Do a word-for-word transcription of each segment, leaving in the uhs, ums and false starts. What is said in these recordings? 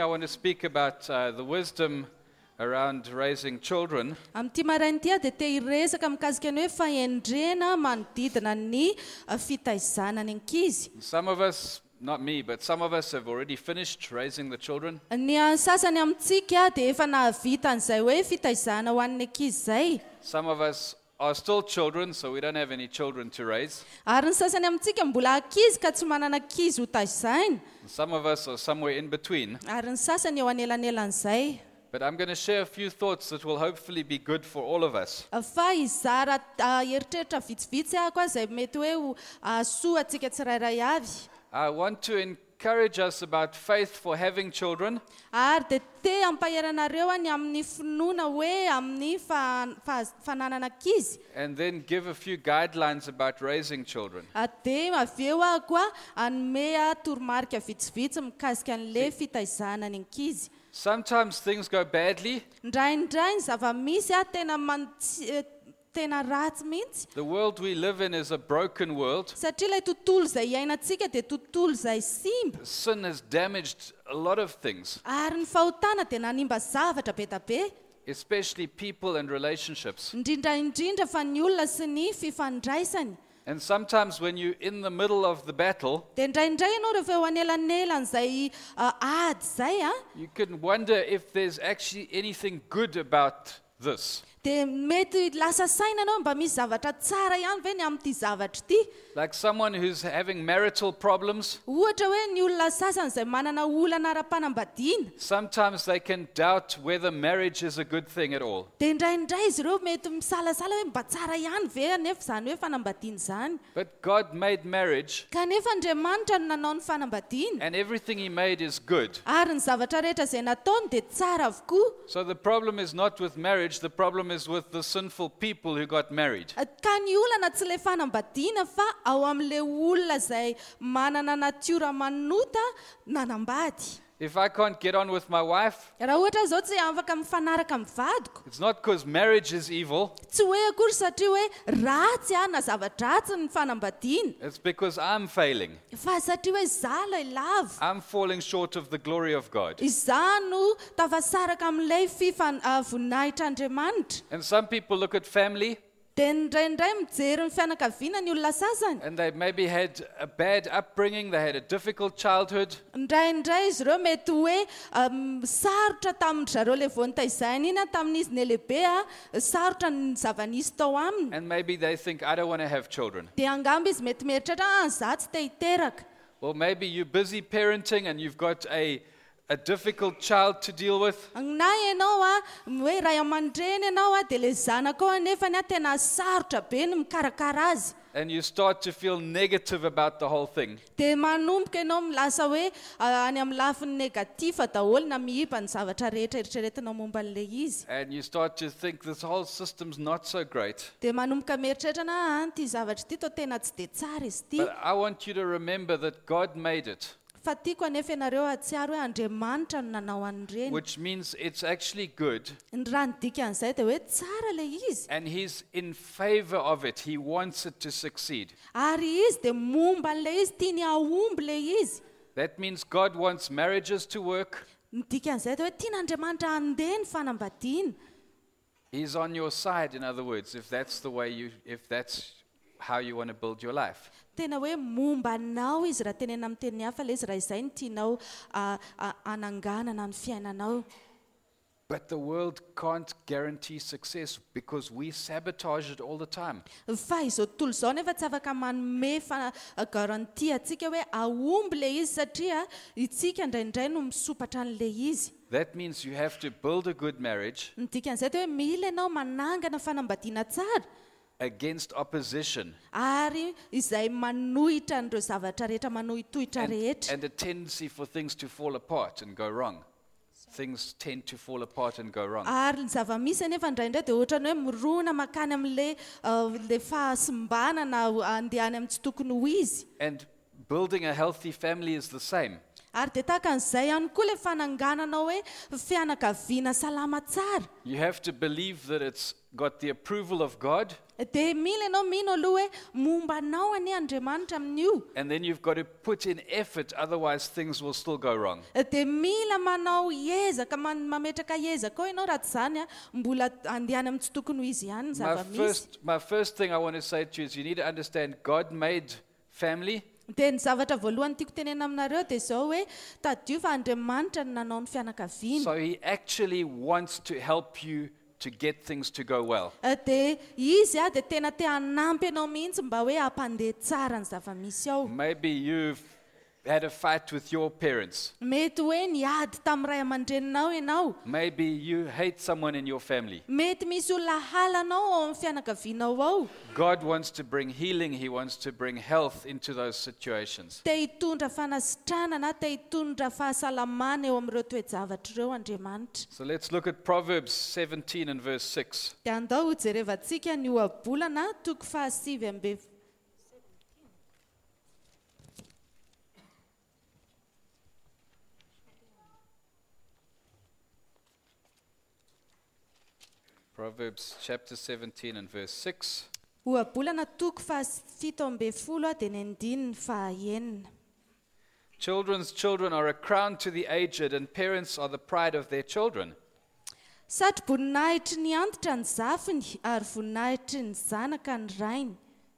I want to speak about uh, the wisdom around raising children. Amty marainty dia te hiresaka mikasika ny hoe fahendrena manodidina ny uh, fitaizana ny ankizy. Some of us, not me, but some of us have already finished raising the children. Ny sasany amintsika dia efa nahavita an'izay hoe fitaizana ho an'ny ankizy zay. Some of us are still children, so we don't have any children to raise. Ary ny sasany amintsika mbola ankizy ka tsy manana ankizy ho taizaina. Some of us are somewhere in between. Ary ny sasany eo anelanelan'izay. But I'm going to share a few thoughts that will hopefully be good for all of us. Fa izara eritreritra vitsivitsy ako izay mety hoe soa antsika tsirairay avy. I want to encourage us about faith for having children. Ary dia te ampaheranareo ny amin'ny finoana hoe amin'ny fananana ankizy. And then give a few guidelines about raising children. Dia avy eo aho koa anome toromarika vitsivitsy mikasika an'ilay fitaizana ny ankizy. Sometimes things go badly. Ndraindray ny zava-misy tena tena ratsy mihitsy. The world we live in is a broken world. Satria ilay tontolo izay iainantsika dia tontolo izay simba. Sin has damaged a lot of things. Ary ny fahotana dia nanimba zavatra be da be. Especially people and relationships. Indrindra indrindra fa ny olona sy ny fifandraisany. And sometimes when you're in the middle of the battle, dia ndraindray ianao rehefa eo anelanelan'izay ady zay a. You can wonder if there's actually anything good about this. Dia mety lasa saina anao mba misy zavatra tsara ihany ve ny amin'ity zavatra ity. Like someone who's having marital problems. Ohatra hoe ny olona sasany izay manana olana ara-panambadiana. Sometimes they can doubt whether marriage is a good thing at all. Dia ndraindray izy ireo mety misalasala hoe mba tsara ihany ve anefa izany hoe fanambadiana izany. But God made marriage. Kanefa Andriamanitra no nanao ny fanambadiana. And everything he made is good. Ary ny zavatra rehetra izay nataony dia tsara avokoa. So the problem is not with marriage, the problem is with the sinful people who got married. Ka ny olana tsy ilay fanambadiana fa ao amin'ilay olona izay manana natiora manota nanambady. If I can't get on with my wife, raha ohatra zao tsy afaka mifanaraka amin'ny vadiko. It's not because marriage is evil. Tsy hoe akory satria hoe ratsy na zava-dratsy ny fanambadiana. It's because I'm failing. Fa satria hoe izaho ilay lavo. I'm falling short of the glory of God. Izaho no tafasaraka amin'ilay voninahitran'Andriamanitra. And some people look at family. Dia ndraindray mijery ny fianakaviana ny olona sasany. And they maybe had a bad upbringing, they had a difficult childhood. Ndraindray izy ireo mety hoe sarotra tamin'ny zareo ilay vao nitaizaina iny tamin'izy ny lehibe sarotra ny zava-nisy tao aminy. And maybe they think, I don't want to have children. Dia angamba izy mety mieritreritra izaho tsy te hiteraka. Or maybe you're busy parenting and you've got a a difficult child to deal with. Na ianao a hoe ray aman-dreny ianao a dia ilay zanaka ao anefa ny tena sarotra be ny mikarakara azy. And you start to feel negative about the whole thing. Dia manomboka ianao milasa hoe any amin'ny lafiny negatifa daholo na miiba ny zavatra rehetra eritreretinao momba an'ilay izy. And you start to think this whole system's not so great. Dia manomboka mieritreritra na ity zavatra ity tao tena tsy dia tsara izy ity. But I want you to remember that God made it. Fa tiako anefa ianareo atsiaro hoe Andriamanitra no nanao an'ireny. Which means it's actually good. Ny raha ny dikan'izay dia hoe tsara ilay izy. And he's in favor of it. He wants it to succeed. Ary izy dia momba an'ilay izy tiany ahomby ilay izy. That means God wants marriages to work. Ny dikan'izay dia hoe tian'Andriamanitra handeha ny fanambadiana. He's on your side, in other words, if that's the way you, if that's how you want to build your life. Tena hoe momba anao izy raha tenena amin'ny teny hafa ilay izy raha izay no tianao ananganana ny fiainanao. But the world can't guarantee success because we sabotage it all the time. Fa izao tontolo izao nefa tsy afaka manome garantia antsika hoe ahomby ilay izy satria itsika indraindray no misopatra an'ilay izy. That means you have to build a good marriage. Ny dikan'izay dia hoe mila ianao manangana fanambadiana tsara. Against opposition. Ary izay manohitra an'ireo zavatra rehetra manohitohitra rehetra. And a tendency for things to fall apart and go wrong. Things tend to fall apart and go wrong. Ary ny zava-misy anefa indraindray dia ohatra ny hoe mirona makany amin'ilay le fahasimbana na andehany amin'ny tsy tokony ho izy. And building a healthy family is the same. Ary dia tahaka an'izay ihany koa ilay fanangananao hoe fianakaviana salama tsara. You have to believe that it's got the approval of God. dia mila ianao mino aloha hoe momba anao anie Andriamanitra amin'io. And then you've got to put in effort, otherwise things will still go wrong. Dia mila manao ezaka man- mametraka ezaka ao ianao raha tsy izany a mbola andehana amin'ny tsy tokony ho izy ihany ny My zava-misy. first, my first thing I want to say to you is you need to understand God made family, Dia ny zavatra voalohany tiako tenena aminareo dia izao hoe tadio fa Andriamanitra no nanao ny fianakaviana. so He actually wants to help you to get things to go well. Uh, Dia izy a dia tena te hanampy ianao mihitsy mba hoe hampandeha tsara ny zava-misy ao. Maybe you've had a fight with your parents. Mety hoe niady tamin'ny ray aman-dreninao ianao. Maybe you hate someone in your family. Mety misy olona halanao ao amin'ny fianakavianao ao. God wants to bring healing. He wants to bring health into those situations. Te hitondra fanasitranana na te hitondra fahasalamana eo amin'ireo toe-javatra ireo Andriamanitra. So let's look at Proverbs seventeen and verse six. Dia andao ho jerevantsika ny ohabolana toko fahasivy ambe Proverbs chapter seventeen and verse six. ohabolana toko fahafito ambe folo a dia ny andininy fahaenina. Children's children are a crown to the aged, and parents are the pride of their children. Satroboninahitry ny antitra ny zafiny ary voninahitry ny zanaka ny rainy.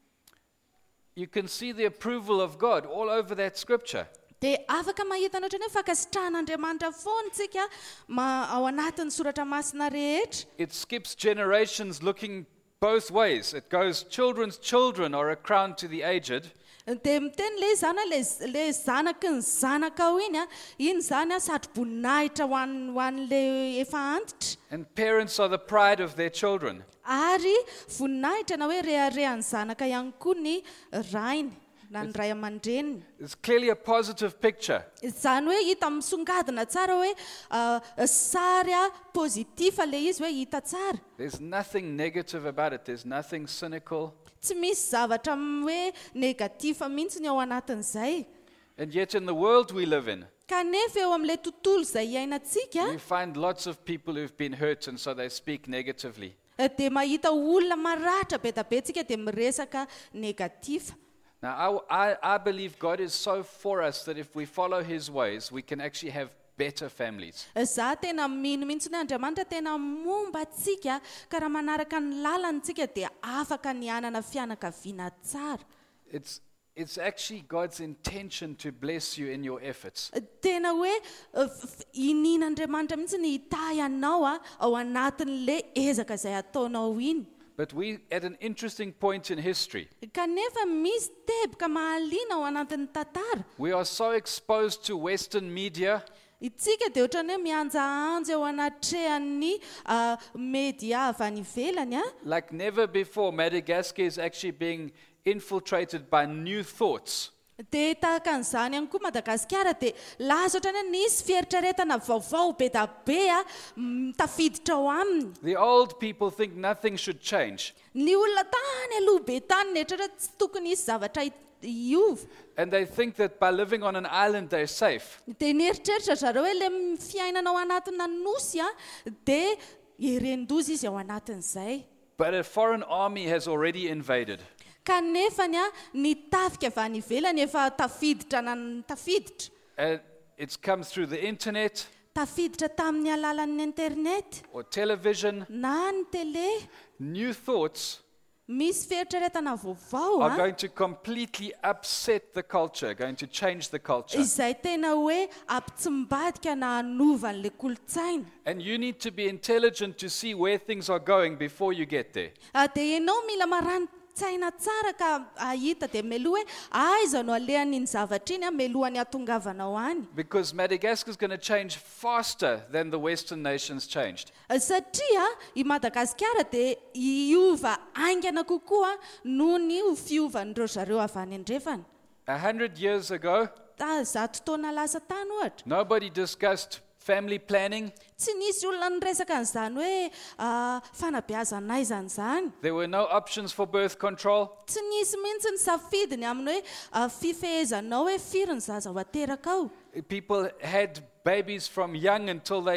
You can see the approval of God all over that scripture. Dia afaka mahita ny ohatran'ny hoe fankasitrahan'Andriamanitra foana tsika ma- ao anatin'ny soratra masina rehetra. It skips generations looking both ways. It goes, children's children are a crown to the aged, Dia miteny le zany hoe le le zanaky ny zanaka ao iny a iny zany a satroboninahitra ho an'ny- ho an'le efa antitra. and parents are the pride of their children. Ary voninahitra na hoe reharehan'ny zanaka ihany koa ny rainy na ny ray aman-dreniny. It's clearly a positive picture. Izany hoe hita misongadina tsara hoe ah, sary a pozitifa le izy hoe hita tsara. There's nothing negative about it. There's nothing cynical. Tsy misy zavatra m- hoe negatifa mihitsy ny ao anatin'izay. And yet in the world we live in, Kanefa eo amin'ilay tontolo izay iainantsika we find lots of people who've been hurt, and so they speak negatively. dia mahita olona maratra be da be tsika dia miresaka negatifa. Now, I, I, I believe God is so for us that if we follow His ways, we can actually have better families. Za tena mino mihitsy ny Andriamanitra tena momba antsika ka raha manaraka ny lalantsika dia afaka ny hanana fianakaviana tsara. It's, it's actually God's intention to bless you in your efforts. Tena hoe uh, f- f- inin'Andriamanitra mihitsy ny hitahy anao a ao anatin'le ezaka izay ataonao iny. But we at an interesting point in history. Kanefa misy teboka mahaliana ao anatin'ny tantara. We are so exposed to Western media. Itsika dia ohatrany hoe mianjaanja eo anatrehan'ny ah, media avy any ivelany a. Like never before, Madagascar is actually being infiltrated by new thoughts. Dia tahaka an'izany ihany koa Madagasikara dia laza ohatrany hoe nisy fieritraretana vaovao be da be a mm, tafiditra ao aminy. The old people think nothing should change. Ny olona tany aloha be tany netratra tsy tokony hisy zavatra hi- hiova. And they think that by living on an island, they're safe. Dia nieritreritra zareo hoe le m- fiainana ao anatina nosy a dia herendoza izy ao anatin'izay. But a foreign army has already invaded. Kanefa ny a ny tafika avy any ivelany efa tafiditra na tafiditra. And it's come through the internet Tafiditra tamin'ny alalan'ny internet or television. na ny tele. New thoughts Misy fieritraretana vaovao are a going to completely upset the culture, going to change the culture. izay tena hoe ampitsimbadika na hanova an'le kolontsaina. And you need to be intelligent to see where things are going before you get there. Ah, Dia ianao mila marani-tsaina tsara ka ahita dia meloha hoe aiza no alehan'iny zavatra iny a melohan'ny atongavanao any. Because Madagascar is going to change faster than the Western nations changed. Ah, Satria i Madagasikara dia hiova aingana kokoa noho ny ho fiovan'ireo zareo avy any andrefana. A hundred years ago, Ta- Zato taona lasa tany ohatra. nobody discussed family planning. Tsy nisy olona niresaka an'izany hoe ah, fanabeazana aiza an'izany. There were no options for birth control. Tsy nisy mihitsy ny safidiny amin'ny hoe ah, fifehezanao hoe firy ny zaza ho ateraka ao. People had babies from young until they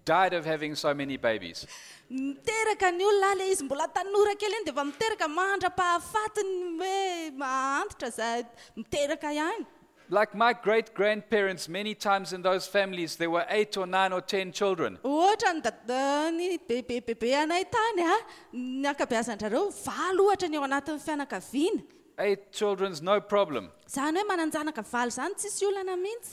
died of having so many babies. Miteraka ny olona le izy mbola tanora kely iny dia efa miteraka mandra-pahafatiny hoe mahantotra za miteraka ihany. Like my great-grandparents, many times in those families, there were eight or nine or ten children. Ohatra ny dada ny bebebebe anay tany a ny ankabeazan'izareo valo ohatra ny ao anatin'ny fianakaviana. Eight children's no problem. Zany hoe mananjanaka valo zany tsisy olana mihitsy.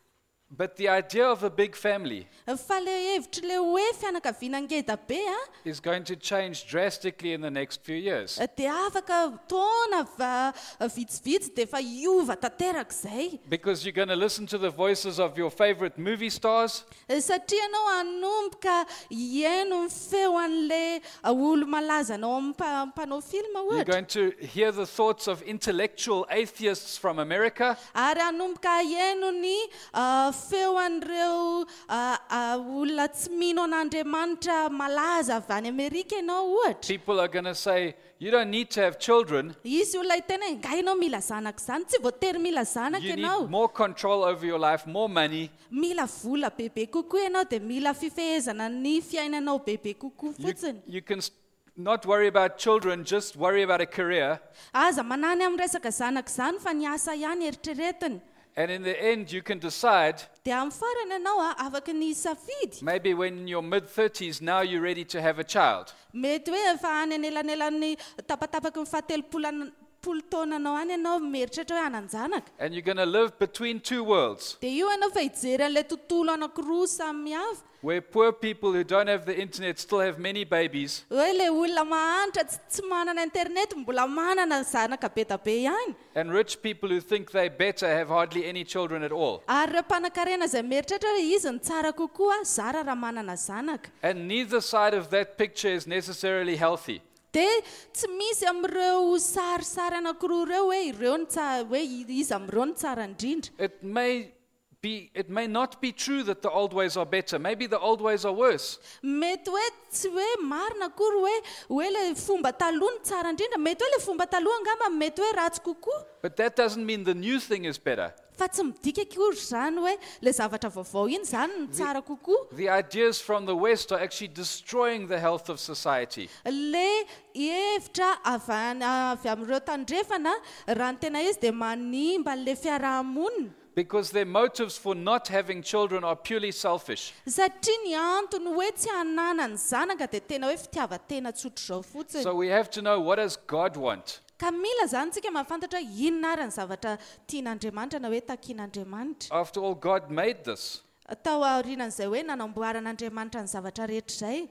But the idea of a big family Fa le hevitry le hoe fianakaviana ngeda be a is going to change drastically in the next few years. dia afaka taona va- vitsivitsy dia efa iova tanterak'izay. Because you're going to listen to the voices of your favorite movie stars, Satria anao hanomboka hiaino ny feo an'le olo malaza anao amin'ny mpa- mpanao filma you're ohatra. going to hear the thoughts of intellectual atheists from America, Ary hanomboka hiaino ny ah, feo an'ireo ah, ah, olona tsy mino an'Andriamanitra malaza avy any Amerika ianao ohatra. people are going to say, you don't need to have children. Isy olona hitena hoe nga ianao mila zanaka zany, tsy voatery mila zanaka You ianao. need more control over your life, more money. Mila vola bebe kokoa ianao dia mila fifehezana ny fiainanao bebe kokoa You, fotsiny. you can s- not worry about children, just worry about a career. Aza manany amin'ny resaka zanaka zany fa ny asa ihany eritreretiny. And in the end, you can decide, Dia amin'ny farany ianao a afaka ny safidy. maybe when in your mid-thirties, now you're ready to have a child. Mety hoe efa any anelanelan'ny tapatapaky ny fahatelopolo an- polo taonanao any ianao mieritreritra hoe hananjanaka. And you're going to live between two worlds, Dia io ianao fa hijery an'ilay tontolo anankiroa samihafa. where poor people who don't have the internet still have many babies, Hoe le olona mahantra tsy tsy manana internet mbola manana zanaka be da be ihany. and rich people who think they're better have hardly any children at all. Ary ireo mpanan-karena izay mieritreritra hoe izy ny tsara kokoa zara raha manana zanaka. And neither side of that picture is necessarily healthy. Dia tsy misy amin'ireo sarisary anankiroa ireo hoe ireo ny tsa- hoe izy amin'ireo ny tsara indrindra. It may be, it may not be true that the old ways are better. Maybe the old ways are worse. Mety hoe tsy hoe marina akory hoe hoe le fomba taloha ny tsara indrindra, mety hoe le fomba taloha angamba mety hoe ratsy kokoa. But that doesn't mean the new thing is better. Fa tsy midika akory zany hoe le zavatra vaovao iny zany ny tsara kokoa. The ideas from the West are actually destroying the health of society. Le hevitra avy any- avy amin'ireo tandrefana raha ny tena izy dia manimba le fiarahamonina. Because their motives for not having children are purely selfish. Satria ny antony hoe tsy hanana ny zanaka dia tena hoe fitiavan-tena tsotra izao fotsiny. So we have to know, what does God want? Ka mila zany tsika mahafantatra inona ary ny zavatra tian'Andriamanitra na hoe takian'Andriamanitra. After all, God made this. Tao aorianan'izay hoe nanamboaran'Andriamanitra ny zavatra rehetra izay.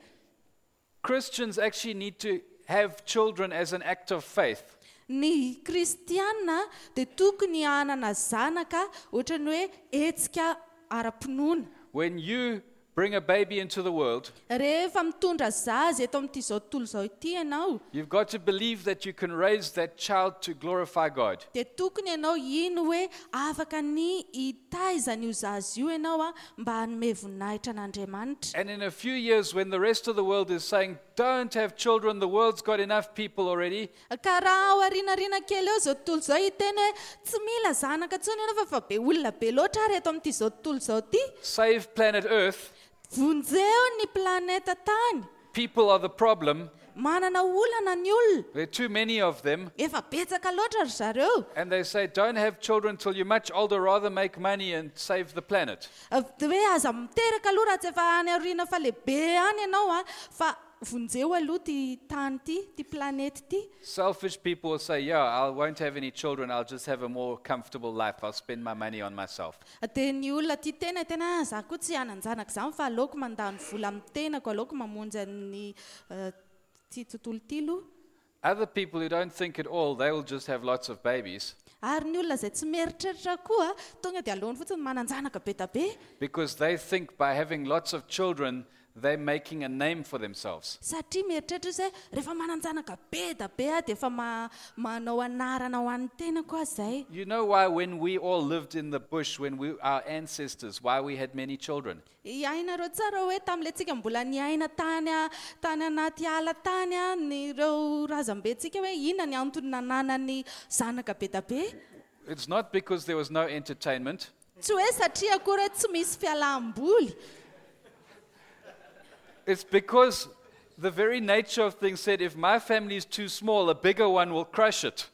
Christians actually need to have children as an act of faith. Ny kristiana dia tokony hanana zanaka ohatrany hoe hetsika ara-pinoana. When you bring a baby into the world, Rehefa mitondra zaza eto amin'ity izao tontolo izao ity ianao, you've got to believe that you can raise that child to glorify God. dia tokony ianao ino hoe afaka ny hitaizana io zaza io ianao a mba hanome voninahitra an'Andriamanitra. And in a few years, when the rest of the world is saying, don't have children, the world's got enough people already, Ka raha ao arinarina kely eo izao tontolo izao hiteny hoe tsy mila zanaka intsony ianao fa fa be olona be loatra ary eto amin'ity izao tontolo izao ity. save planet Earth, Vonjeo ny planeta tany. people are the problem. Manana olana ny olona. There are too many of them. Efa betsaka loatra ry zareo. And they say, don't have children till you're much older, rather make money and save the planet. Dia hoe aza miteraka aloha raha tsy efa any aoriana fa lehibe any ianao a fa vonjeo aloha ty tany ty, ty planety ty. Selfish people will say, yeah, I won't have any children, I'll just have a more comfortable life, I'll spend my money on myself. Dia ny olona ty tena tena "Ah, za koa tsy hanan-janaka zany fa aleoko mandany vola amin'ny tenako, aleoko mamonjy ny eh, ty tontolo ty aloha." Other people who don't think at all, they will just have lots of babies Ary ny olona izay tsy mieritreritra koa tonga dia aleony fotsiny manan-janaka be da be. because they think by having lots of children, they're making a name for themselves. Satria mieritreritra izy hoe rehefa manan-janaka be da be a dia efa ma- manao anarana ho an'ny tena koa izay. You know why when we all lived in the bush, when we, our ancestors, why we had many children? Iainareo tsara hoe tam'ilay tsika mbola niaina tany a- tany anaty ala tany a ny ireo razambentsika hoe inona ny antony nanana ny zanaka be da be. It's not because there was no entertainment. Tsy hoe satria akory hoe tsy misy fialam-boly. It's because the very nature of things said, if my family is too small, a bigger one will crush it.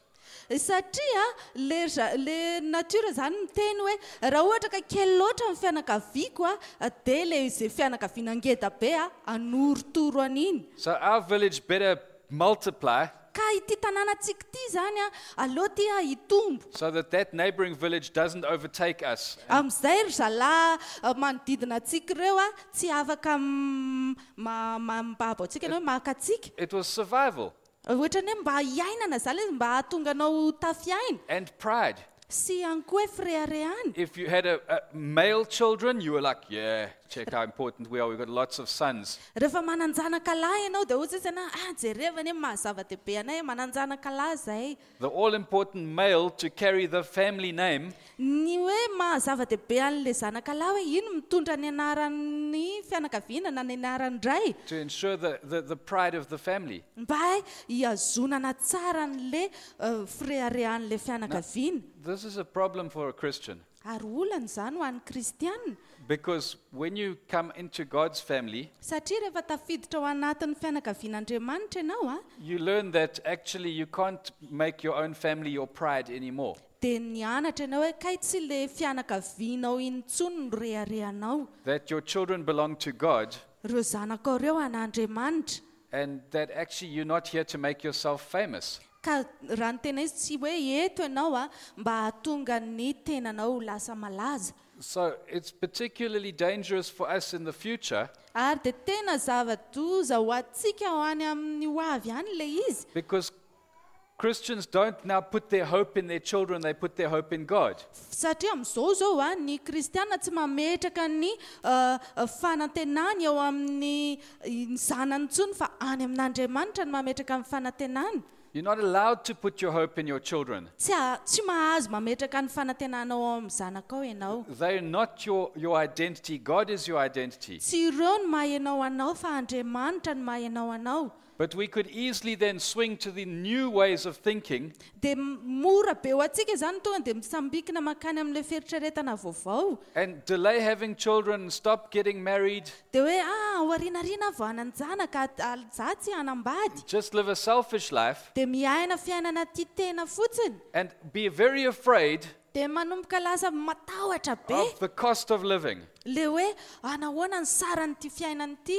Satria le ra- le natiora zany miteny hoe raha ohatra ka kely loatra ny fianakaviako a dia le izay fianakaviana ngeda be a anoritoro an'iny. So our village better multiply Ka ity tanànantsika ity zany a aleo ty a hitombo. so that that neighboring village doesn't overtake us. Amin'izay ry zalahy a, manodidina antsika ireo a tsy afaka m- ma- ma- mibabo antsika na hoe maka antsika. It was survival Ohatra ny hoe mba hiainana zany izy, mba hahatonga anao tafiaina and pride. sy ihany koa hoe fireharehana. If you had a, a male children, you were like, yeah, check how important we are. We've got lots of sons. Rehefa mananjanaka lahy ianao dia ohatsy izy ana ah jerevany hoe mahazava-dehibe anay mananjanaka lahy zahay. The all-important male to carry the family name Ny hoe mahazava-dehibe an'ilay zanaka lahy hoe ino mitondra ny anaran'ny fianakaviana na ny anaran'ny ray to ensure the, the, the pride of the family. mba hoe hiazonana tsara n'le uh, fireharehan'ilay fianakaviana. This is a problem for a Christian Ary olana izany ho an'ny kristianina because when you come into God's family, satria rehefa tafiditra ao anatin'ny fianakavian'Andriamanitra ianao a you learn that actually you can't make your own family your pride anymore. dia nianatra ianao hoe kay tsy le fianakavianao intsony no reharehanao. That your children belong to God Ireo zanakao ireo an'Andriamanitra. and that actually you're not here to make yourself famous. Ka raha ny tena izy tsy hoe eto ianao a mba hahatonga ny tenanao ho lasa malaza. So it's particularly dangerous for us in the future Ary dia tena zava-doza ho antsika ho any amin'ny ho avy any ilay izy. because Christians don't now put their hope in their children, they put their hope in God. Satria amin'izao zao a ny kristiana tsy mametraka ny uh, uh, fanantenany eo amin'ny uh, zanany intsony fa any amin'Andriamanitra no mametraka amin'ny fanantenany. You're not allowed to put your hope in your children. Tsy a- tsy mahazo mametraka ny fanantenanao ao amin'ny zanakao ianao. They're not your, your identity. God is your identity. Tsy ireo no maha ianao anao fa Andriamanitra no maha ianao anao. But we could easily then swing to the new ways of thinking Dia m- mora be ho antsika izany tonga dia misambikina makany amin'ilay feritreretana vaovao. and delay having children, stop getting married, Dia hoe ah aorinarina vao hananjanaka za tsy hanambady. just live a selfish life, Dia miaina fiainana tia tena fotsiny. and be very afraid Dia manomboka lasa matahotra be. of the cost of living. Le hoe anahoana ny saran'ity fiainan'ity.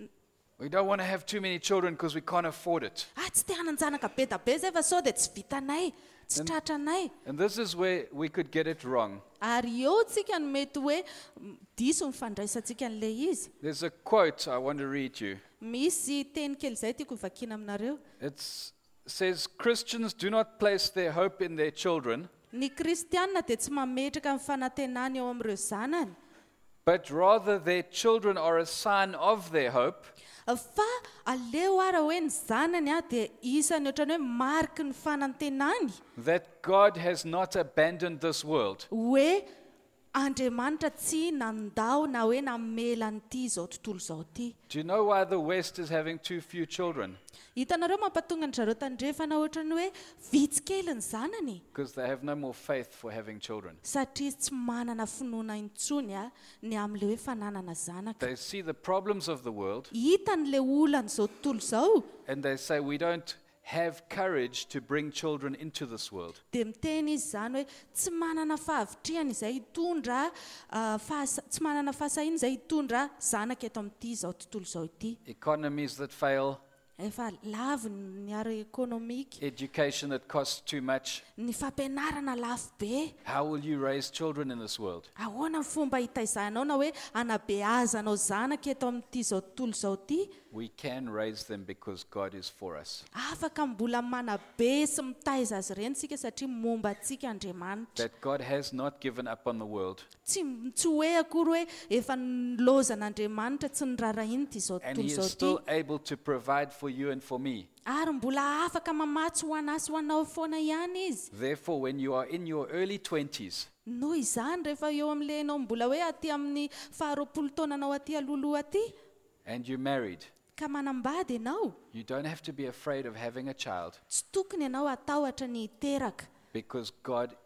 We don't want to have too many children because we can't afford it. Ah tsy te hananjanaka be da be zay fa sao dia tsy vitanay, tsy tratranay. And this is where we could get it wrong. Ary eo tsika no mety hoe mm, diso ny fandraisantsika an'ilay izy. There's a quote I want to read you. Misy teny kely izay tiako hovakiana aminareo. It says, Christians do not place their hope in their children, Ny kristianina dia tsy mametraka ny fanantenany eo amin'ireo zanany, but rather their children are a sign of their hope. fa aleo ara hoe ny zanany a dia isany ohatrany hoe mariky ny fanantenany That God has not abandoned this world. hoe Andriamanitra tsy nandao na hoe namela an'ity izao tontolo izao ity. Do you know why the West is having too few children? Hitanareo mampatonga ny zareo tandrefana ohatrany hoe vitsy kely ny zanany, Because they have no more faith for having children. satria tsy manana finoana intsony a ny amin'ilay hoe fananana zanaka. They see the problems of the world Hita n'ilay olana izao tontolo izao and they say, we don't have courage to bring children into this world. dia miteny izy izany hoe tsy manana fahavitriana izay hitondra ah, fahasa- tsy manana fahasahiana izay hitondra zanaka eto amin'ity izao tontolo izao ity. Economies that fail, Efa lavo ny ara ekonomika, education that costs too much. ny fampianarana lafo be. How will you raise children in this world? Ahoana ny fomba hitaizanao na hoe anabeazanao zanaka eto amin'ity izao tontolo izao ity? We can raise them because God is for us. Afaka mbola manabe sy mitaiza azy ireny sika satria momba antsika Andriamanitra. That God has not given up on the world. Tsy tsy hoe akory hoe efa nilozan'Andriamanitra tsy nirarahinty izao And He tontolo is izao still ity. able to provide for you and for me. Ary mbola afaka mamatsy ho anasy ho anao foana ihany izy. Therefore, when you are in your early twenties, Noho izany rehefa eo amin'ilay ianao mbola hoe aty amin'ny faharoapolo taonanao aty alohaloha aty and you're married, ka manambady ianao, you don't have to be afraid of having a child tsy tokony ianao atahotra ny hiteraka because God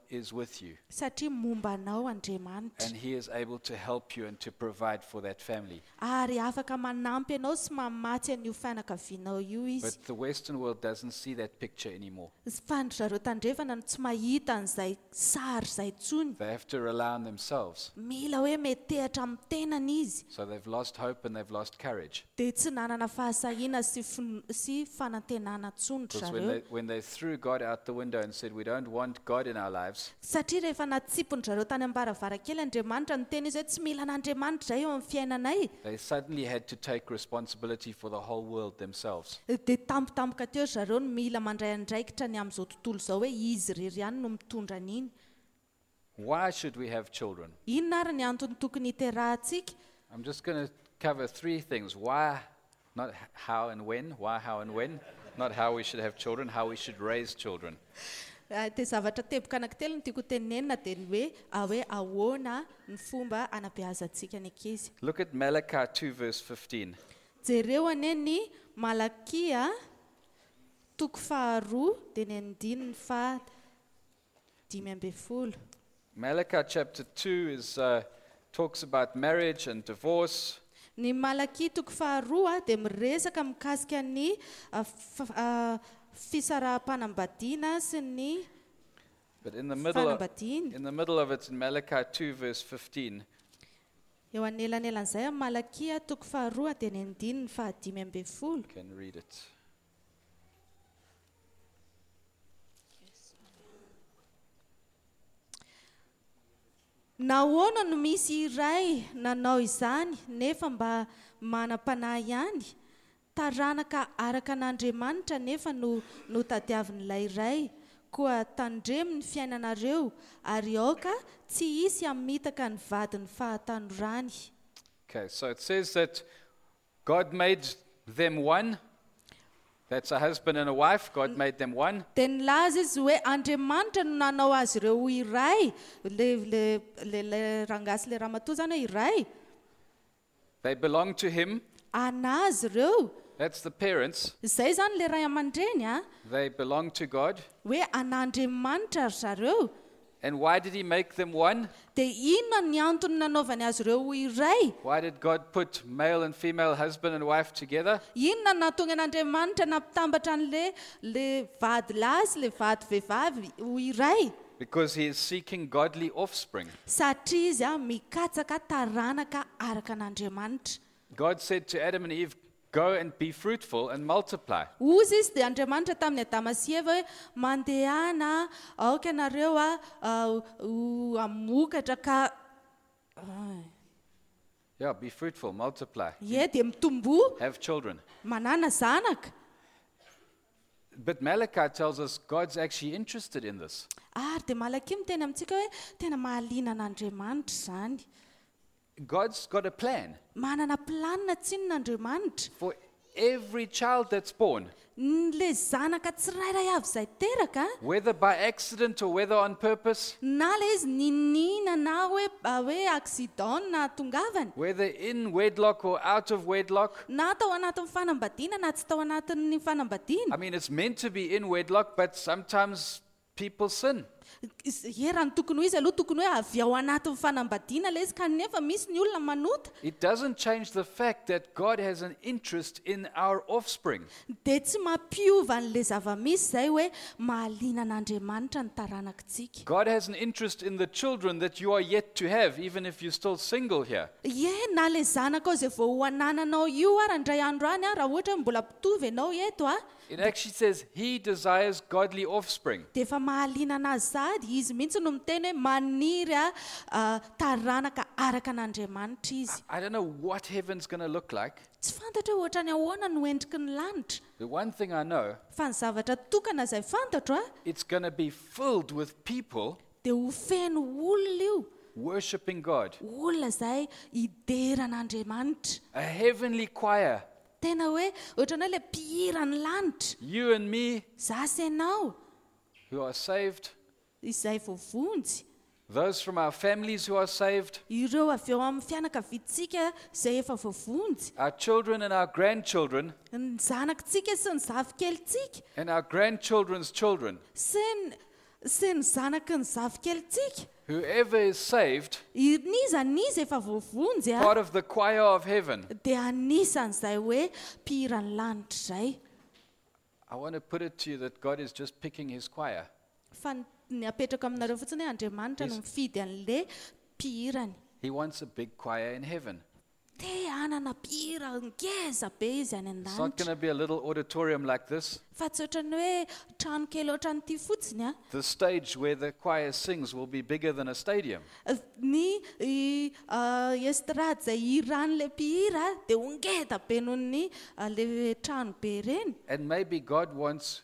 is with you, satria mombanao Andriamanitra and He is able to help you and to provide for that family. ary afaka manampy anao sy mamatsy an'io fianakavianao io izy. But the Western world doesn't see that picture anymore. Fa ny zareo tandrefana no tsy mahita an'izay sary izay tsony. They have to rely on themselves. Mila hoe metehatra amin'ny tenany izy. So they've lost hope and they've lost courage. Dia tsy nanana fahasahina sy fin- sy fanantenana tsony Because when they, zareo. when they threw God out the window and said, we don't want God in our lives, Satria rehefa natsipony zareo tany am-baravarakely Andriamanitra ny teny izy hoe tsy mila an'Andriamanitra zay eo amin'ny fiainanay. they suddenly had to take responsibility for the whole world themselves. Dia tampotampoka teo zareo no mila mandray andraikitra ny amin'izao tontolo izao hoe izy irery ihany no mitondra an'iny. Why should we have children? Inona ary ny antony tokony hiterahantsika? I'm just going to cover three things. Why, not h- how and when, why, how and when, not how we should have children, how we should raise children. Ah, dia zavatra teboka anankitelo no tiako tenenina dia ny hoe ah, hoe ahoana ny fomba anabeazantsika ny ankizy. Look at Malachi two verse fifteen. Jereo ane ny Malakia toko faharoa dia ny andininy fa dimy amby folo. Malachi chapter two is uh, talks about marriage and divorce. Ny Malakia toko faharoa dia miresaka mikasika ny ah, f- ah, fisaraha-panambadiana sy ny But in the middle of, fanambadiana. in the middle of it in Malachi two verse fifteen, Eo anelanelan'izay amin'ny Malakia toko faharoa dia ny andininy fa dimy amby folo. you can read it. Nahoana no misy iray nanao izany nefa mba manam-panahy ihany, taranaka araka an'Andriamanitra nefa no no tadiavin'ilay iray, koa tandremo ny fiainanareo ary aoka tsy hisy hamitaka ny vadiny fahatanorany. Okay, so it says that God made them one. That's a husband and a wife. God made them one. Dia nilaza izy hoe Andriamanitra no nanao azy ireo ho iray, le le le le rangasy le ramatoa zany hoe iray, They belong to Him. anazy ireo. That's the parents. Izay zany le ray aman-dreny a, They belong to God. hoe an'Andriamanitra ry zareo. And why did He make them one? Dia inona ny antony nanaovany azy ireo ho iray? Why did God put male and female, husband and wife together? Inona ny nahatonga an'Andriamanitra nampitambatra an'le le vady lahy sy le vady vehivavy ho iray? Because He is seeking godly offspring. Satria izy a mikatsaka taranaka araka an'Andriamanitra. God said to Adam and Eve, go and be fruitful and multiply. Ozy izy dia Andriamanitra tamin'ny Adama sy Eva hoe mandehana aoka ianareo a ah, ho hamokatra ka Ai. Yeah, be fruitful, multiply, Ie dia mitombo have children. manana zanaka. But Malachi tells us God's actually interested in this. Ary dia Malakia miteny amintsika hoe tena mahaliana an'Andriamanitra izany. God's got a plan Manana planina tsinon'Andriamanitra. for every child that's born, Le zanaka tsirairay avy izay teraka, whether by accident or whether on purpose, na le izy ninina na hoe ah, hoe accident na tongavany, whether in wedlock or out of wedlock. na tao anatin'ny fanambadiana na tsy tao anatin'ny fanambadiana. I mean, it's meant to be in wedlock, but sometimes people sin. Is- Ie raha ny tokony ho izy aloha tokony hoe avy ao anatin'ny fanambadiana le izy kanefa misy ny olona manota. It doesn't change the fact that God has an interest in our offspring. Dia tsy mampiova n'le zava-misy izay hoe mahaliana an'Andriamanitra ny taranakitsika. God has an interest in the children that you are yet to have, even if you're still single here. Ie na le zanaka ao izay vao ho anananao io ary andray andro any a, raha ohatra hoe mbola mpitovy ianao eto a, It actually says He desires godly offspring. dia efa mahaliana anazy sady izy mihitsy no miteny hoe maniry a ah, taranaka araka an'Andriamanitra izy. I don't know what heaven's going to look like. Tsy fantatra hoe ohatra ny ahoana no endriky ny lanitra. The one thing I know, Fa ny zavatra tokana izay fantatro a, it's going to be filled with people dia ho feno olona io, worshiping God. olona izay idera an'Andriamanitra. A heavenly choir. Tena hoe ohatra ny hoe le mpihira ny lanitra. You and me Za sy ianao who are saved, izay voavonjy, those from our families who are saved, ireo avy eo amin'ny fianakaviantsika izay efa voavonjy, our children and our grandchildren, ny zanakitsika sy ny zavikelitsika and our grandchildren's children. sy ny sy ny zanaky ny zavikelitsika Whoever is saved, niza niza efa voavonjy a part of the choir of heaven. dia anisan'izay hoe mpihira ny lanitra izay I want to put it to you that God is just picking his choir. fa n- ny apetraka aminareo fotsiny hoe andriamanitra no Is- mifidy an'le mpihirany He wants a big choir in heaven. te hanana mpihira ngeza be izy any It's not going an-danitra to be a little auditorium like this. fa tsy ohatrany hoe trano kely ohatran'ity fotsiny a The stage where the choir sings will be bigger than a stadium. ny i, ah, estrady izay hiran'le mpihira dia ho ngeda be noho ny ah, le trano be reny And maybe God wants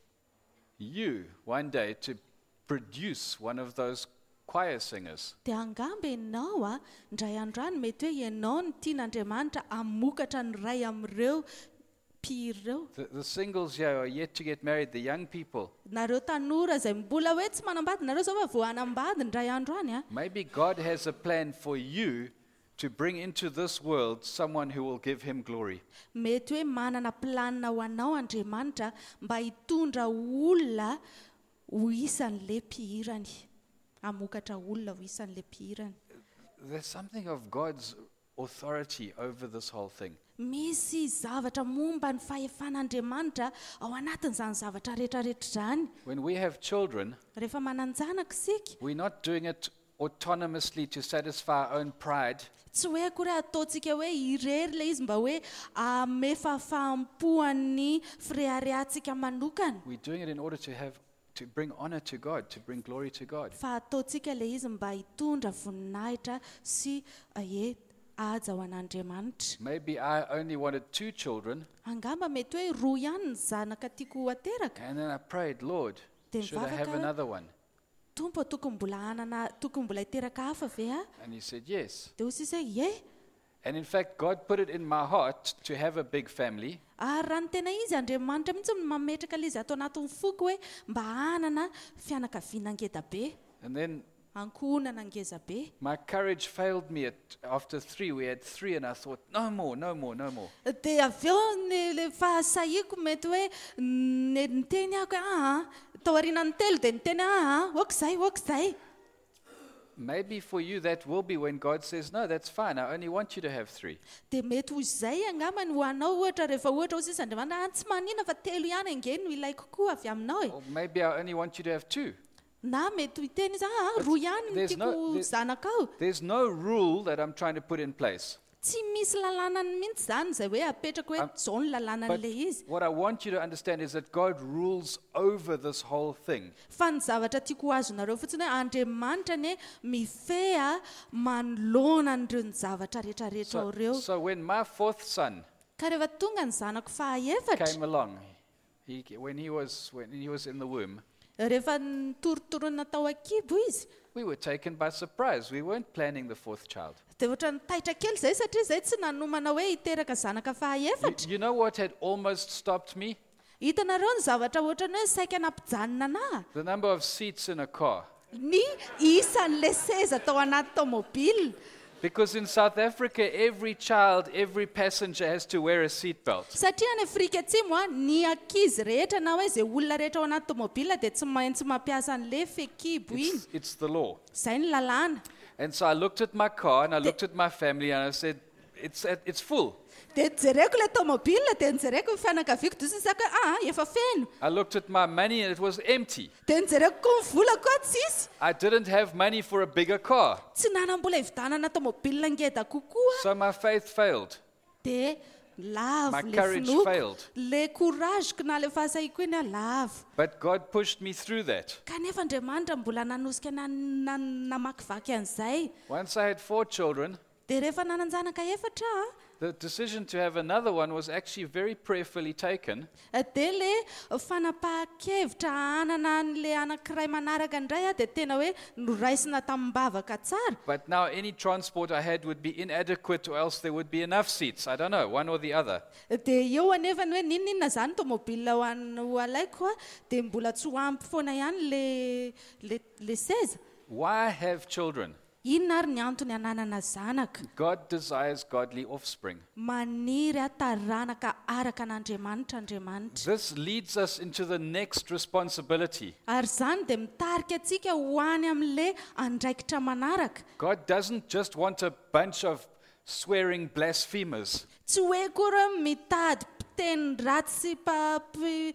you one day to produce one of those choir singers. dia angamba ianao a ndray androany mety hoe ianao no tian'andriamanitra amokatra ny ray amin'ireo mpihira ireo The, the singles here are yet to get married, the young people. nareo tanora izay mbola hoe tsy manambady nareo zao fa vo hanambady ndray andro any a Maybe God has a plan for you to bring into this world someone who will give him glory. mety hoe manana planina ho anao andriamanitra mba hitondra olona ho isan'le mpihirany amokatra olona ho isan'le mpihirany There's something of God's authority over this whole thing. misy zavatra momba ny fahefan'andriamanitra ao anatin'izany zavatra rehetrarehetra izany When we have children, rehefa mananjanaka isika we're not doing it autonomously to satisfy our own pride. tsy hoe akory ataontsika hoe irery le izy mba hoe amefa fahampoan'ny fireharehantsika manokana We're doing it in order to have to bring honor to God, to bring glory to God. fa ataontsika le izy mba hitondra voninahitra sy e aja ho an'andriamanitra Maybe I only wanted two children, angamba mety hoe roa ihany ny zanaka tiako ateraka and then I prayed, Lord, Then should I have Father, another one? tompo tokony mbola hanana tokony mbola hiteraka hafa ve a And he said, yes. dia hozy izy hoe e And in fact, God put it in my heart to have a big family. ary raha ny tena izy andriamanitra mihitsy no mametraka le izy atao anatin'ny foko hoe mba hanana fianakaviana ngeda be And then ankohonana ngeza be my courage failed me at, after three. We had three, and I thought, no more, no more, no more. dia avy eo ny le fahasahiko mety hoe ny niteny ako hoe aa tao arinany telo dia niteny aa okizay okizay Maybe for you that will be when God says, no, that's fine. I only want you to have three. dia mety ho izay angambany ho anao ohatra rehefa ohatra ho sisa andriamanitra "Ah, tsy manina fa telo ihany ange no ilaiko koa avy aminao e Or maybe I only want you to have two. na mety ho iteny izy "Ah, roa ihany no there's no- tiako there's- zanakao There's no rule that I'm trying to put in place. tsy misy lalànany mihitsy izany izay hoe apetraka hoe Am- zao ny But lalànan'le izy what I want you to understand is that God rules over this whole thing. fa ny zavatra tiako ho azonareo fotsiny hoe andriamanitra ny mifeha manolona an'ireo ny zavatra rehetrarehetra So, aoreo so when my fourth son ka rehefa tonga ny zanako fahaefatra came along, he, when, he was, when he was in the womb, rehefa nitorotorona tao akibo izy we were taken by surprise. We weren't planning the fourth child. dia ohatra nitaitra kely izay satria izay tsy nanomana hoe hiteraka zanaka You, fahaefatra you know what had almost stopped me? hitanareo ny zavatra ohatrany hoe saika nampijanona anahy The number of seats in a car. ny isan'le seza tao anaty tomobila Because in South Africa, every child, every passenger has to wear a seatbelt. satria any afrika atsimo a ny ankizy rehetra na hoe izay olona rehetra ao anaty tomobila dia tsy maintsy mampiasa an'le fekibo iny It's, it's the law. izay ny lalàna And so I looked at my car and I looked at my family and I said, it's, at- it's full. dia jereko le tomobila dia nijereko fianakaviako dia sisaka ah efa feno I looked at my money and it was empty. dia nijereko koa ny vola koa tsisy I didn't have money for a bigger car. tsy nanambola hividanana tomobila ngeda kokoa So my faith failed. dia lavo My le courage finoko failed. le courageko na le fahasahiko iny a lavo But God pushed me through that. kanefa andriamanitra mbola nanosika na- na- namakivaky an'izay Once I had four children, dia rehefa nananjanaka efatra the decision to have another one was actually very prayerfully taken. a dia le fanapaha-kevitra hanana n'le anankiray manaraka indray a dia tena hoe noraisina tamin'ny-bavaka tsara But now any transport I had would be inadequate or else there would be enough seats. I don't know, one or the other. dia eo anefany hoe ninninona izany tomobila ho an- ho alaiko a dia mbola tsy ho ampy foana ihany le le le seza Why have children? inona ary ny antony ananana zanaka God desires godly offspring. maniry a taranaka araka an'andriamanitra andriamanitra This leads us into the next responsibility. ary izany dia mitarika antsika ho any amin'ilay andraikitra manaraka God doesn't just want a bunch of swearing blasphemers. tsy hoe koa mitady mpiteny ratsy sy pa- pi-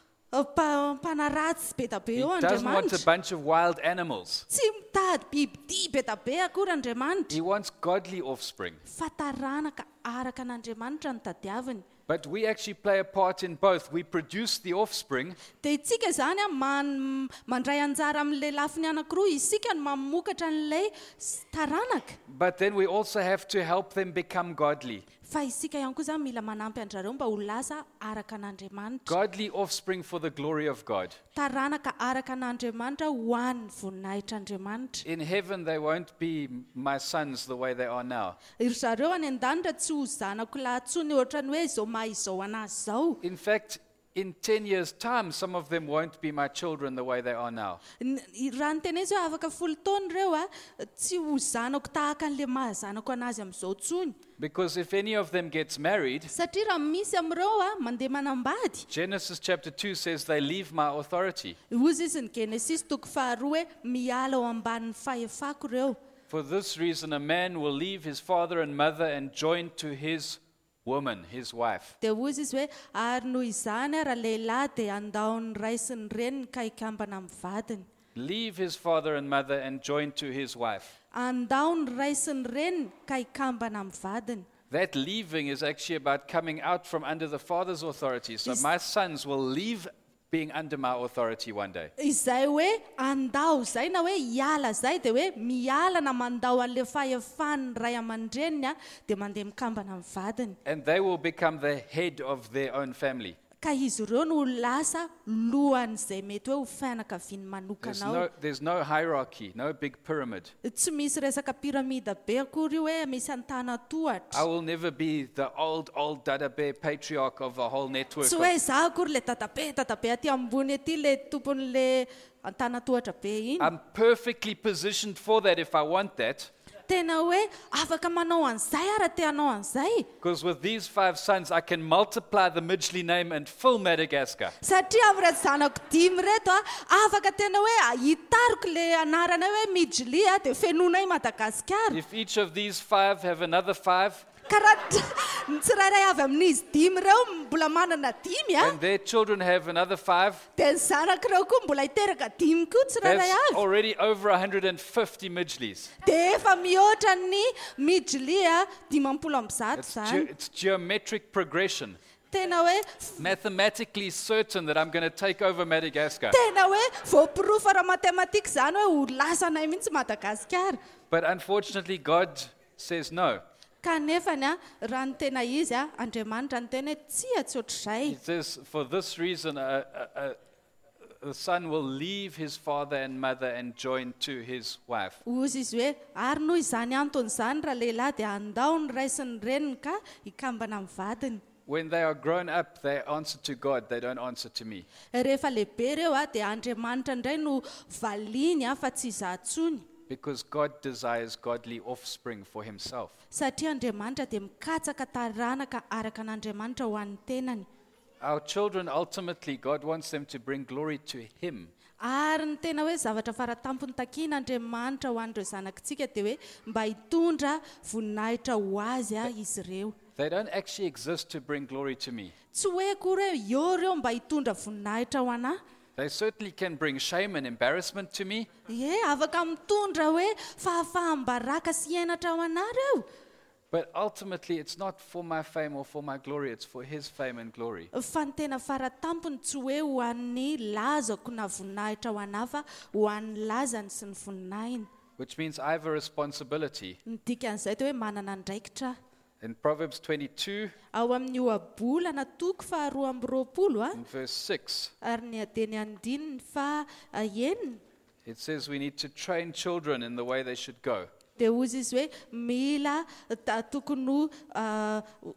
pa- mpanaratsy be da be He eo doesn't want a andriamanitra bunch of wild animals. tsy mitady bibidia be da be akory andriamanitra He wants godly offspring. fa taranaka araka an'andriamanitra no tadiaviny But we actually play a part in both. We produce the offspring, dia itsika izany a man- mandray anjara amin'ilay lafiny anankiroa isika no mamokatra an'ilay s- taranaka but then we also have to help them become godly. fa isika ihany koa izany mila manampy andrareo mba ho lasa araka an'andriamanitra Godly offspring for the glory of God. taranaka araka an'andriamanitra ho an'ny voninahitra andriamanitra In heaven, they won't be my sons the way they are now. ry zareo any an-danitra tsy ho zanako lahatsony ohatrany hoe izao maha izao anazy zao In fact, in ten years' time, some of them won't be my children the way they are now. N- i- raha ny tenaizy hoe afaka folo taona ireo a tsy ho zanako tahaka an'ilay mahazanako anazy amin'izao tsony Because if any of them gets married, satria raha misy amin'ireo a mandeha manambady Genesis chapter two says they leave my authority. ozy izy ny genesis toko faharoa hoe miala ao ambanin'ny fahefako ireo For this reason, a man will leave his father and mother and join to his woman, his wife. dia ozy izy hoe ary noho izany a raha lehilahy dia andao ny ray sy ny reniny ka hikambana amin'ny vadiny Leave his father and mother and join to his wife. andao ny ray sy ny reniny ka hikambana amin'ny vadiny That leaving is actually about coming out from under the father's authority. So Is- my sons will leave being under my authority one day. izay hoe andao zay na hoe hiala zay dia hoe miala na mandao an'ilay fahefan'ny ray aman-dreniny a dia mandeha mikambana amin'ny vadiny And they will become the head of their own family. ka izy ireo no ho lasa lohan'izay mety hoe ho fianakaviany There's manokanao no, there's no hierarchy, no big pyramid. tsy misy resaka piramida be akory io hoe misy antana I tohatra will never be the old, old Dadabe patriarch of a whole network. tsy of- hoe za akory le tatabe tatabe aty ambony aty le tompon'le antana tohatra be iny I'm perfectly positioned for that if I want that. tena hoe afaka manao an'izay ara te hanao an'izay Because with these five sons, I can multiply the Midgley name and fill Madagascar. satria amin'reto zanako dimy reto a afaka tena hoe hitariko le anarana hoe midjli a dia fenonay madagasikara If each of these five have another five, ka raha ny tsirairay avy amin'izy dimy ireo mbola manana dimy a and their children have another five, dia ny zanak'ireo koa mbola hiteraka dimy koa tsirairay that's avy already over one hundred fifty Midgleys. dia efa mihoatra ny midjli a dimampolo amby zato It's, zany ge- it's geometric progression. tena hoe Mathematically certain that I'm going to take over Madagascar. tena hoe voapirofa raha matematika zany hoe ho lasanay mihitsy madagasikara But unfortunately, God says no. kanefany a raha ny tena izy a andriamanitra ny tena hoe tsy atsy ohatr'izay He says, for this reason, a, a, a, the son will leave his father and mother and join to his wife. ozy izy hoe ary noho izany antony izany raha lehilahy dia andao ny ray sy ny reniny ka hikambana amin'ny vadiny When they are grown up, they answer to God, they don't answer to me. rehefa lehibe ireo a dia andriamanitra indray no valiny a fa tsy izahtsony Because God desires godly offspring for himself. satria andriamanitra dia mikatsaka taranaka araka an'andriamanitra ho an'ny tenany Our children, ultimately, God wants them to bring glory to him. ary ny tena hoe zavatra faratampony takian'andriamanitra ho an'ireo zanakitsika dia hoe mba hitondra voninahitra ho azy a izy ireo They don't actually exist to bring glory to me. tsy hoe akory hoe eo ireo mba hitondra voninahitra ho anahy They certainly can bring shame and embarrassment to me, e afaka mitondra hoe fahafaham-baraka sy henatra ho anareo but ultimately it's not for my fame or for my glory, it's for his fame and glory. fa ny tena faratampony tsy hoe ho an'ny lazako na voninahitra ho anahy fa ho an'ny lazany sy ny voninahiny Which means I have a responsibility. ny dikan'izay dia hoe manana ndraikitra In Proverbs twenty-two, ao amin'ny oabolana toko faharoa amby roapolo a in verse six, ary ny adeny andininy fa enina it says we need to train children in the way they should go. dia ozy izy hoe mila ta- tokony ho, ah,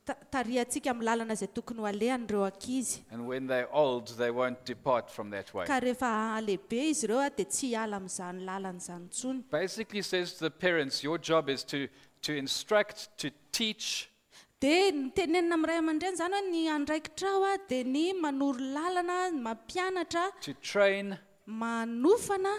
ta- tariantsika amin'ny lalana izay tokony ho alehan'ireo ankizy. And when they're old, they won't depart from that way. Ka rehefa lehibe izy ireo a, dia tsy hiala amin'izany lalana izany intsony. Basically says to the parents, your job is to, to instruct, to teach, Dia ny tenenina amin'ny ray aman-dreny izany hoe ny andraikitra ao a, dia ny manoro lalana, mampianatra, to train manofana,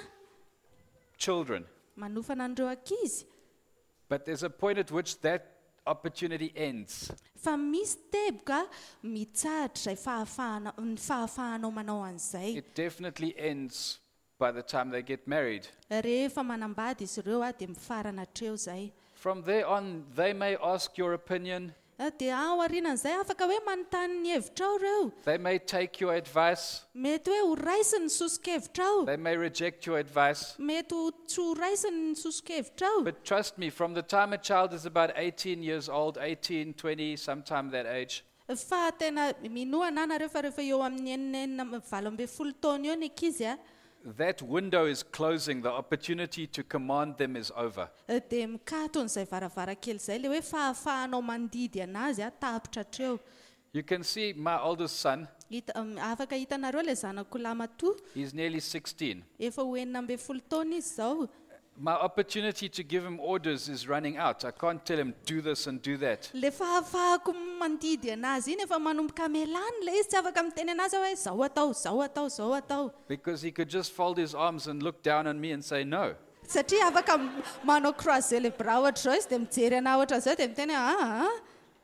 children. manofana an'ireo ankizy. But there's a point at which that opportunity ends. Fa misy teboka mitsahatra izay fahafahana- ny fahafahanao manao an'izay. It definitely ends by the time they get married. Rehefa manambady izy ireo a, dia mifarana hatreo izay. From there on, they may ask your opinion. A, dia ao aorianan'izay afaka hoe manontany ny hevitrao ireo. They may take your advice. Mety hoe ho raisiny ny sosokhevitrao. They may reject your advice. Mety ho tsy ho raisiny ny sosokhevitrao. But trust me, from the time a child is about eighteen years old, eighteen, twenty, sometime that age, Fa tena minoana na rehefa rehefa eo amin'ny enina valo amby folo taona eo ny ankizy a, that window is closing. The opportunity to command them is over. dia mikato n'izay varavarakely izay le hoe fahafahanao mandidy anazy a, tapitra hatreo. You can see my oldest son, Hita- um, afaka hitanareo le zanako lamatoa, he's nearly sixteen. efa ho enina amby folo taona izy izao. My opportunity to give him orders is running out. I can't tell him, do this and do that. Le fahafahako mandidy anazy iny efa manomboka amelany le izy, tsy afaka miteny anazy hoe zao atao, zao atao, zao atao. Because he could just fold his arms and look down on me and say no. Satria afaka m- manao croiser le bras ohatra zao izy dia mijery ana ohatra zao dia miteny ah, ah.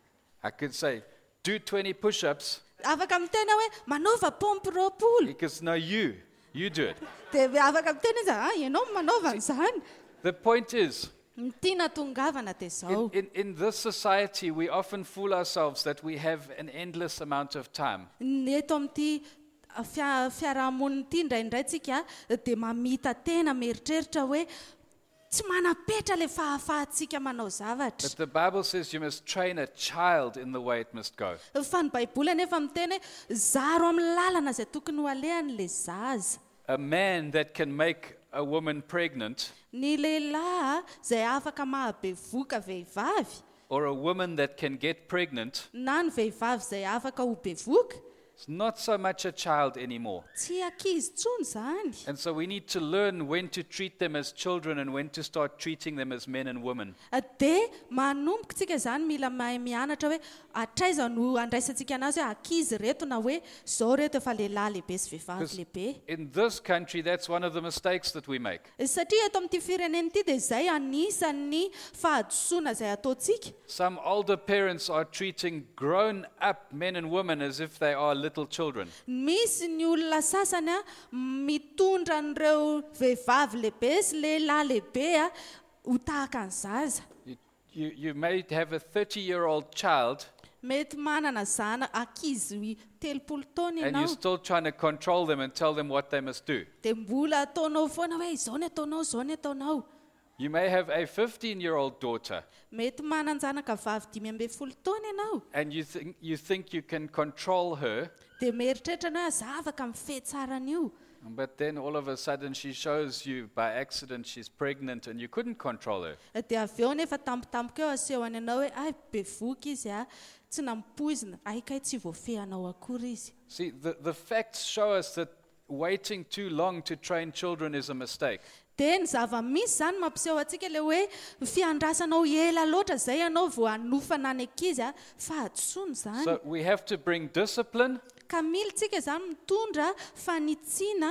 I could say, do twenty push-ups. Afaka miteny hoe manova pompe roapolo. He goes, no, you. You do it. Dia afaka miteny izy ah, ianao manova an'izany. The point is, Ny tiana tongavana dia in, zao. in, in this society, we often fool ourselves that we have an endless amount of time. Ny eto amin'ity ah, fia- fiarahamonina ity indraindray tsika dia mamita tena mieritreritra hoe tsy manapetra le fahafahantsika manao zavatra. But the Bible says you must train a child in the way it must go. Fa ny baibola nefa miteny hoe zaro amin'ny lalana izay tokony ho alehany le zaza. A man that can make a woman pregnant, Ny lehilahy izay afaka mahabevoka vehivavy, or a woman that can get pregnant, na ny vehivavy izay afaka ho bevoka, is not so much a child anymore. tsy ankizy tsony izany. And so we need to learn when to treat them as children and when to start treating them as men and women. Dia manomboka tsika izany mila mahay mianatra hoe hatraiza no andraisantsika anazy hoe ankizy reto na hoe zao reto efa lehilahy lehibe sy vehivavy 'Cause lehibe. in this country, that's one of the mistakes that we make. Satria eto amin'ity firenena ity dia izay anisan'ny fahadisoana izay ataontsika. Some older parents are treating grown-up men and women as if they are little children. Misy ny olona sasany a mitondra an'ireo vehivavy lehibe sy lehilahy lehibe a ho tahaka ny zaza. You, you, you may have a thirty-year-old child Mety manana zana ankizy telopolo taona and you're ianao still trying to control them and tell them what they must do. dia mbola ataonao foana hoe izao ny ataonao, izao ny ataonao. You may have a fifteen-year-old daughter Mety mananjanaka vavy dimy amby folo taona ianao and you think, you think you can control her, dia mieritreritra anao hoe za afaka mifehy tsara an'io. but then all of a sudden she shows you by accident she's pregnant and you couldn't control her. Dia avy eo nefa tampotampoka eo asehony anao hoe ay bevoka izy a, tsy nampoizina, ay kay tsy voafehanao akory izy. See, the, the facts show us that waiting too long to train children is a mistake. Dia ny zava-misy zany mampiseho antsika le hoe fiandrasanao ela loatra izay ianao vao hanofana ny ankizy a, fahadisoana izany. So we have to bring discipline Ka mila tsika izany mitondra fanitsiana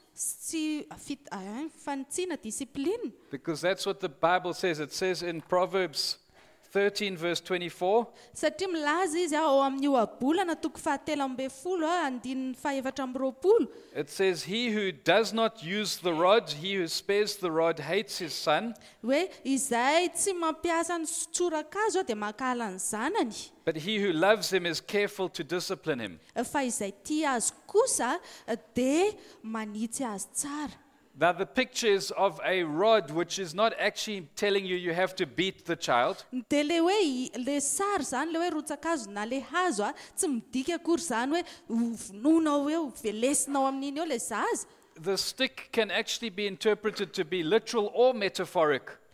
sy fit- ah, fanitsiana disiplina. because that's what the Bible says. It says in Proverbs thirteen, verse twenty-four, Satria milaza izy ao amin'io abolana toko fahatelo amby folo a, andininy fahaefatra amby roapolo. it says, he who does not use the rod, he who spares the rod hates his son, Hoe izay tsy mampiasa ny tsorakazo a dia makala ny zanany. but he who loves him is careful to discipline him. Fa izay tia azy kosa dia manitsy azy tsara. Now the picture is of a rod which is not actually telling you you have to beat the child. Dia le hoe i- le sary zany le hoe rotsakazo na le hazo a, tsy midika akory zany hoe vononao eo, velesinao amin'iny eo le zaza. The stick can actually be interpreted to be literal or metaphoric.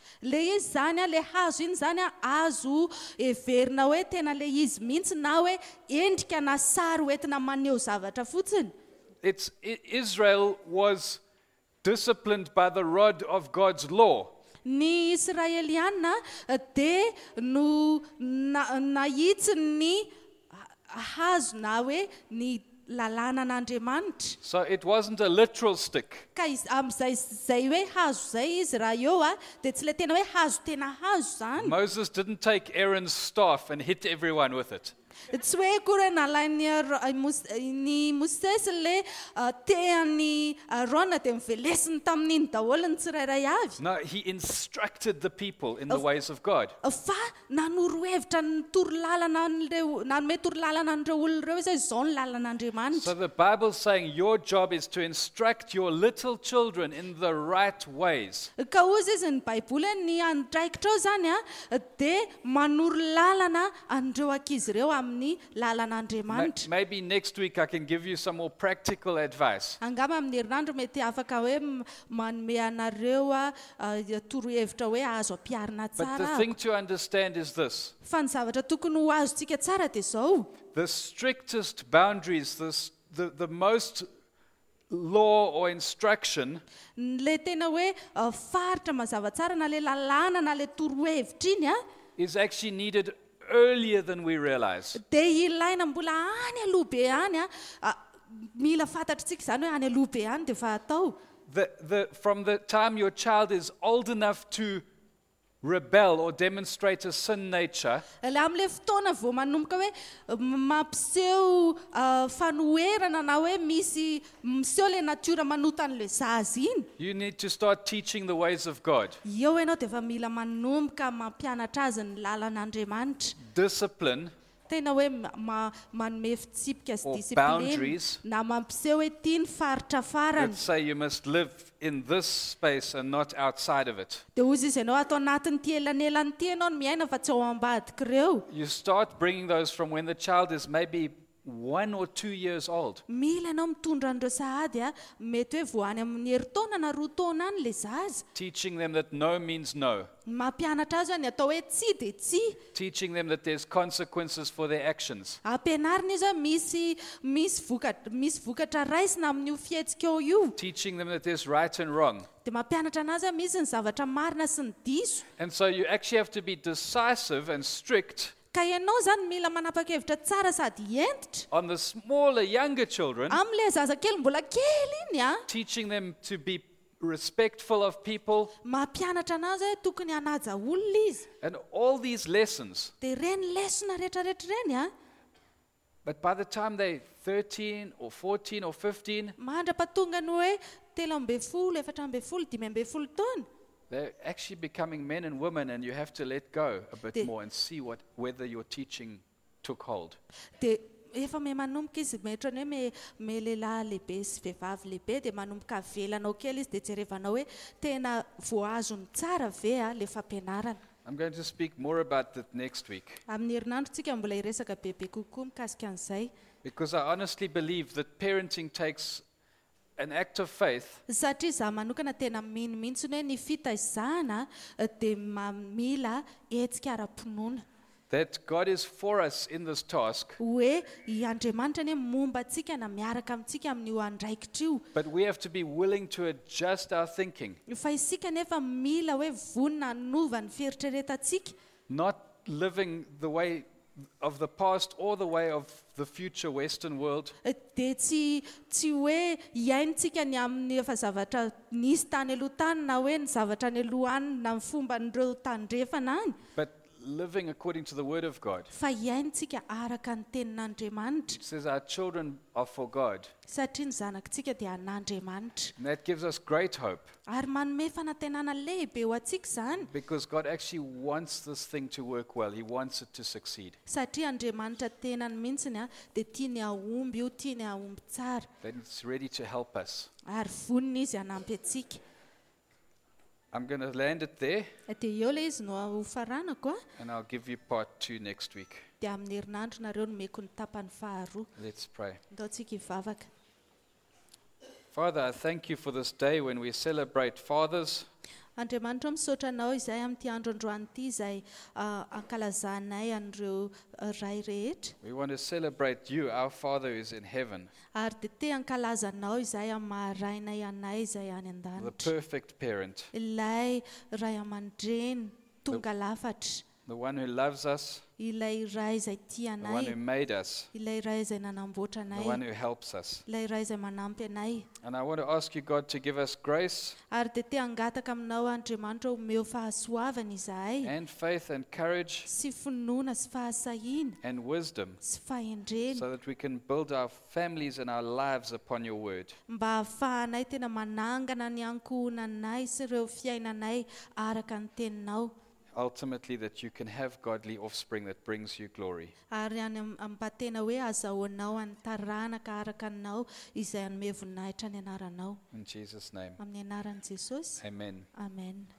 le izy zany a le hazo iny zany a azo heverina hoe tena le izy mihitsy na hoe endrika na sary hoentina maneho zavatra fotsiny. It's, I- Israel was disciplined by the rod of God's law. Ny Israeliana dia no na- nahitsy ny ha- hazo na hoe ny lalàna an'Andriamanitra. So it wasn't a literal stick. Ka izy amin'izay zay hoe hazo zay izy raha eo a dia tsy le tena hoe hazo tena hazo zany. Moses didn't take Aaron's staff and hit everyone with it. Tsy hoe koa hoe nalainy Ar- ai Mos- ny Mosesy le ah, tehany Arona dia mivelesiny tamin'iny daholo ny tsirairay avy. No, he instructed the people in the ways of God. Fa nanoro hevitra ny torolalana an'ireo nanome torolalana an'ireo olona ireo hoe zao izao ny lalàn'Andriamanitra. So the Bible's saying your job is to instruct your little children in the right ways. Ka ozy izy ny Baiboly hoe ny andraikitra ao zany a dia manoro lalana an'ireo ankizy ireo amin'ny Ma- lalàn'Andriamanitra. Maybe next week I can give you some more practical advice. Angamba amin'ny herinandro mety afaka hoe m- manome anareo a ah, torohevitra hoe azo ampiarina But the tsara. thing to understand is this. Fa ny zavatra tokony ho azontsika tsara dia izao. The strictest boundaries, the, s- the, the most law or instruction Le tena hoe ah, faritra mazava tsara na le lalàna na le torohevitra iny a is actually needed earlier than we realize. dia ilaina mbola any aloha be any a ah, mila fantatritsika izany hoe any aloha be any dia efa atao. The, the, from the time your child is old enough to rebel or demonstrate a sin nature, Le amin'ilay fotoana vao manomboka hoe m- mampiseho ah, fanoherana na hoe misy miseho le natiora manota an'ilay zaza iny. you need to start teaching the ways of God. Eo ianao dia efa mila manomboka mampianatra azy ny lalàn'Andriamanitra. Discipline Tena hoe ma- ma- manome fitsipika sy or discipline boundaries na mampiseho hoe ity ny faritra farany. that say you must live in this space and not outside of it. Dia ozy izy ianao ato anatin'ity elanelan'ity ianao no miaina fa tsy ao ambadika ireo. You start bringing those from when the child is maybe one or two years old. Mila ianao mitondra an'ireo sahady a mety hoe vo any amin'ny herintaona na roa taona any le zaza. Teaching them that no means no. Mampianatra azy hoe ny atao hoe tsi dia tsi. Teaching them that there's consequences for their actions. Ampianarina izy a misy misy vokatra misy vokatra raisina amin'io fihetsika eo io. Teaching them that there's right and wrong. Dia mampianatra anazy a misy ny zavatra marina sy ny diso. And so you actually have to be decisive and strict Ka ianao zany mila manapa-kevitra tsara sady entitra on the smaller, younger children, amin'ilay zazakely mbola kely iny a. teaching them to be respectful of people Mampianatra anazy hoe tokony hanaja olona izy. and all these lessons. Dia ireny lesona rehetrarehetra ireny a. But by the time they're thirteen or fourteen or fifteen, Mandra-pahatonga ny hoe telo amby folo, efatra amby folo, dimy amby folo taona. they're actually becoming men and women, and you have to let go a bit The- more and see what, whether your teaching took hold. Dia efa me manomboka izy metra ny hoe me me lehilahy lehibe sy vehivavy lehibe dia manomboka avelanao kely izy dia jerevanao hoe tena voazony tsara ve a le fampianarana. I'm going to speak more about that next week Amin'ny herinandro tsika mbola hiresaka bebe kokoa mikasika an'izay. because I honestly believe that parenting takes an act of faith Satria za manokana tena mino mihitsy hoe ny fitaizana eh, dia ma- mila hetsika ara-pinoana. that God is for us in this task, Hoe i Andriamanitra ny hoe momba antsika na miaraka amintsika amin'io andraikitra io. but we have to be willing to adjust our thinking, Fa isika nefa mila hoe vonina hanova ny fieritreretantsika. not living the way of the past or the way of the future Western world, Eh, Dia tsy tsy hoe hiaintsika ny amin'ny efa zavatra nisy tany aloha tany na hoe ny zavatra ny aloha any na ny fomba n'ireo tandrefana any. but living according to the Word of God. Fa hiaintsika araka ny tenin'Andriamanitra. It says our children are for God, Satria ny zanakitsika dia an'Andriamanitra. and that gives us great hope Ary manome fanantenana lehibe ho antsika izany. because God actually wants this thing to work well. He wants it to succeed. Satria Andriamanitra tenany mihitsiny a dia tiany ahomby io, tiany ahomby tsara. That it's ready to help us. Ary vonina izy hanampy antsika. I'm going to land it there, Dia eo ilay izy no ho faranako a. and I'll give you part two next week. Dia amin'ny herinandro nareo no meko ny tapany faharoa. Let's pray. Ndaontsika hivavaka. Father, I thank you for this day when we celebrate fathers. Andriamanitra misaotra anao izay amin'ity andro androany ity izay ah, ankalazanay an'ireo ah, ray rehetra. We want to celebrate you, our Father who is in heaven, Ary dia te hankalaza anao izay amin'ny maharainay anay izay any the an-danitra. perfect parent, Ilay ray aman-dreny tonga lafatra. the one who loves us, Ilay ray izay tia the one who anay. made us, Ilay ray izay nanamboatra the one anay. who helps us. Ilay ray izay manampy anay. And I want to ask you, God, to give us grace Ary dia te hangataka aminao Andriamanitra omeo fahasoavana izahay. and faith and courage Sy finoana sy fahasahiana and wisdom sy fahendrena. so that we can build our families and our lives upon your word. Mba ahafahanay tena manangana ny ankohonanay sy ireo fiainanay araka ny teninao. Ultimately, that you can have godly offspring that brings you glory. Ary any am- mba tena hoe azahoanao any taranaka araka anao izay hanome voninahitra ny anaranao. In Jesus' name, Amin'ny anaran'i Jesosy. amen. Amen.